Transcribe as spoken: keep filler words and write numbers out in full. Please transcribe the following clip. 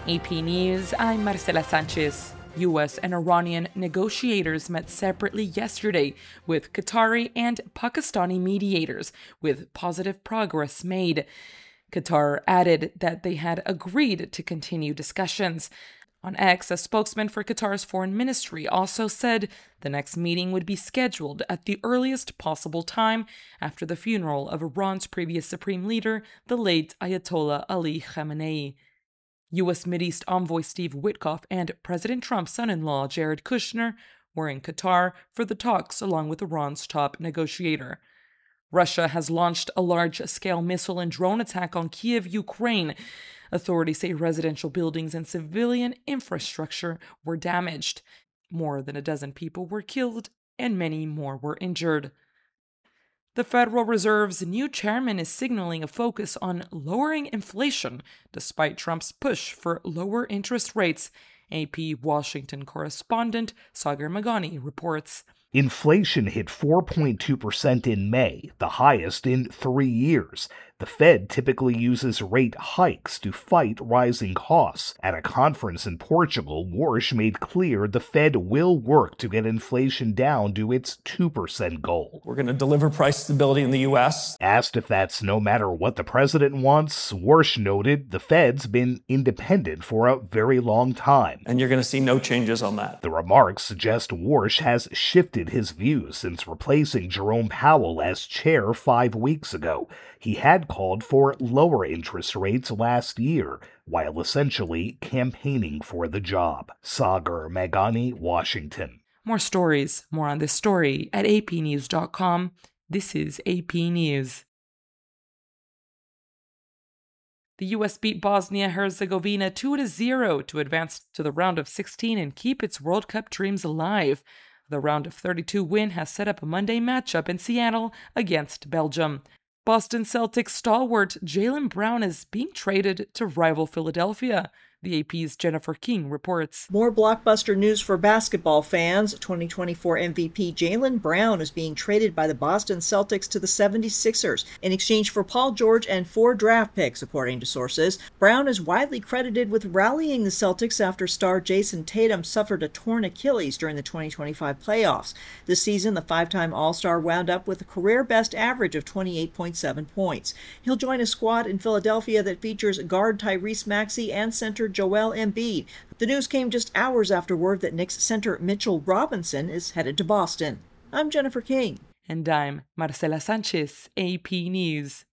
A P News, I'm Marcela Sanchez. U S and Iranian negotiators met separately yesterday with Qatari and Pakistani mediators, with positive progress made. Qatar added that they had agreed to continue discussions. On X, a spokesman for Qatar's foreign ministry also said the next meeting would be scheduled at the earliest possible time after the funeral of Iran's previous supreme leader, the late Ayatollah Ali Khamenei. U S Mideast envoy Steve Witkoff and President Trump's son-in-law Jared Kushner were in Qatar for the talks along with Iran's top negotiator. Russia has launched a large-scale missile and drone attack on Kyiv, Ukraine. Authorities say residential buildings and civilian infrastructure were damaged. More than a dozen people were killed and many more were injured. The Federal Reserve's new chairman is signaling a focus on lowering inflation despite Trump's push for lower interest rates, A P Washington correspondent Sagar Meghani reports. Inflation hit four point two percent in May, the highest in three years. The Fed typically uses rate hikes to fight rising costs. At a conference in Portugal, Warsh made clear the Fed will work to get inflation down to its two percent goal. We're going to deliver price stability in the U S. Asked if that's no matter what the president wants, Warsh noted the Fed's been independent for a very long time. And you're going to see no changes on that. The remarks suggest Warsh has shifted his views since replacing Jerome Powell as chair five weeks ago. He had called for lower interest rates last year, while essentially campaigning for the job. Sagar Meghani, Washington. More stories, more on this story at A P news dot com. This is A P News. The U S beat Bosnia-Herzegovina two to zero to advance to the round of sixteen and keep its World Cup dreams alive. The round of thirty-two win has set up a Monday matchup in Seattle against Belgium. Boston Celtics stalwart Jaylen Brown is being traded to rival Philadelphia. The A P's Jennifer King reports. More blockbuster news for basketball fans. twenty twenty-four M V P Jaylen Brown is being traded by the Boston Celtics to the seventy-sixers in exchange for Paul George and four draft picks, according to sources. Brown is widely credited with rallying the Celtics after star Jason Tatum suffered a torn Achilles during the twenty twenty-five playoffs. This season, the five-time All-Star wound up with a career-best average of twenty-eight point seven points. He'll join a squad in Philadelphia that features guard Tyrese Maxey and center Joel Embiid. The news came just hours after word that Knicks center Mitchell Robinson is headed to Boston. I'm Jennifer King. And I'm Marcela Sanchez, A P News.